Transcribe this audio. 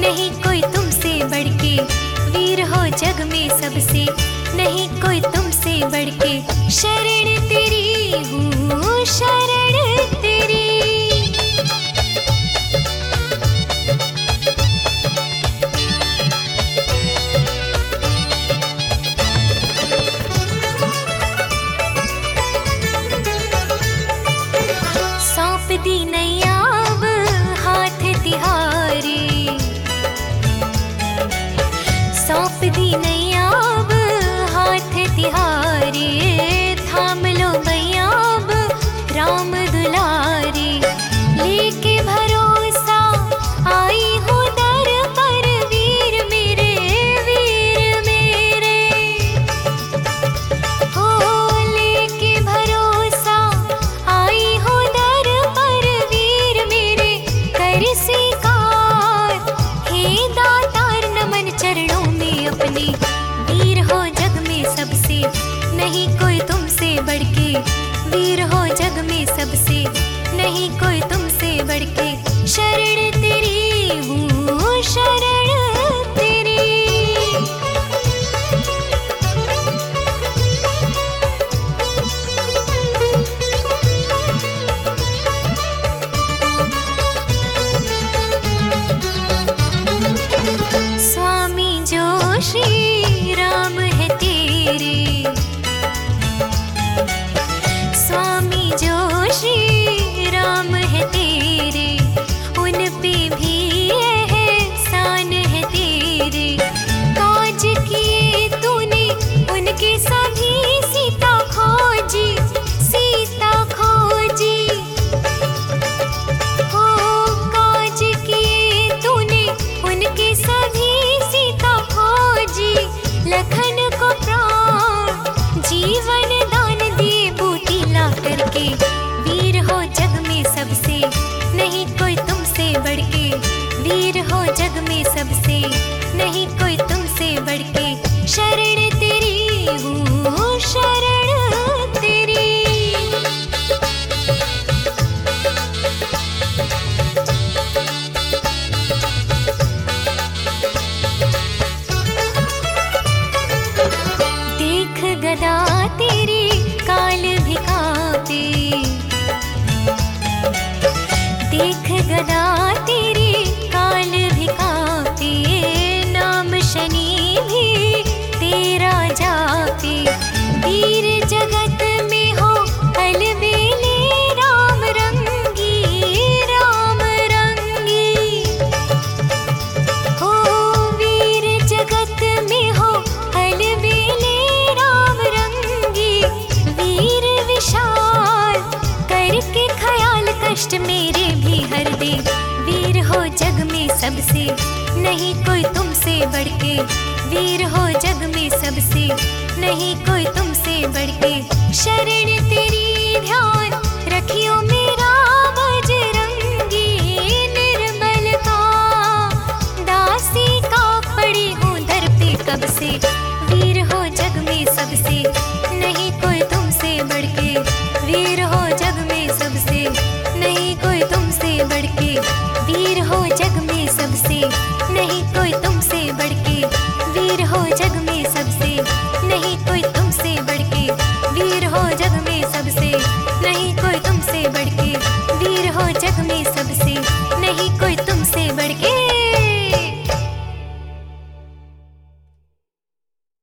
नहीं कोई तुमसे बढ़ के, वीर हो जग में सबसे, नहीं कोई तुमसे बढ़ के। शरण तेरी हूँ, शरण तेरी। सौंप दी नैया अब हाथ तिहारे, सौंप दी नैया अब हाथ तिहारे। थाम लो मैया अब राम दुलारे, लेके भरोसा आई हूँ दर पर। वीर मेरे, वीर मेरे, हो लेके भरोसा आई हूँ दर पर। वीर मेरे कर स्वीकार, हे दातार नमन चरणों में अपने। वीर हो जग में सबसे, नहीं कोई तुमसे बढ़ के, वीर हो जग में सबसे, नहीं कोई तुमसे बढ़ के। शरण तेरी हूँ, शरण तेरी। स्वामी जो श्री राम है तेरे, स्वामी जो श्री राम है तेरे। उन पे भी एहसान है तेरे, काज किए तूने उनके सभी। सीता खोजी, सीता खोजी, हो काज किए तूने उनके सभी। सीता खोजी, लखन को प्राण जीवन दान दिए बूटी ला करके। वीर हो जग में सबसे, नहीं कोई तुमसे बढ़ के, वीर हो जग में सबसे, नहीं कोई तुमसे बढ़ के। शरण तेरी हूँ, शरण तेरी। देख गदा तेरी काल भी कांपे, देख गदा तेरी काल भी कांपे। नाम शनि भी तेरा जापे, वीर जगत में हो अलबेले। राम रंगी, राम रंगी, हो वीर जगत में हो अलबेले। राम रंगी, वीर विशाल करके ख्याल। कष्ट मेरे भी हर दे, वीर हो जग में सबसे, नहीं कोई तुमसे बढ़ के, वीर हो जग में सबसे, नहीं कोई तुमसे बढ़ के। शरण तेरी ध्यान रखियो में